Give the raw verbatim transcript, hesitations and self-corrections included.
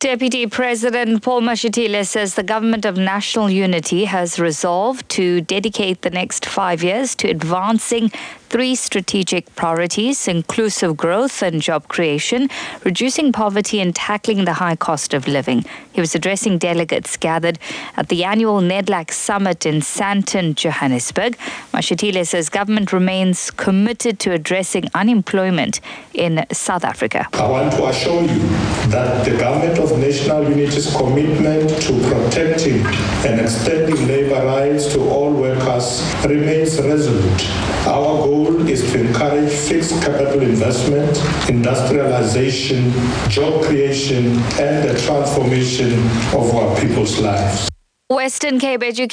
Deputy President Paul Mashatile says the Government of National Unity has resolved to dedicate the next five years to advancing three strategic priorities: inclusive growth and job creation, reducing poverty and tackling the high cost of living. He was addressing delegates gathered at the annual NEDLAC summit in Sandton, Johannesburg. Mashatile says government remains committed to addressing unemployment in South Africa. I want to assure you that the Government of National Unity's commitment to protecting and extending labour rights to all workers remains resolute. Our goal is to encourage fixed capital investment, industrialization, job creation, and the transformation of our people's lives. Western Cape Education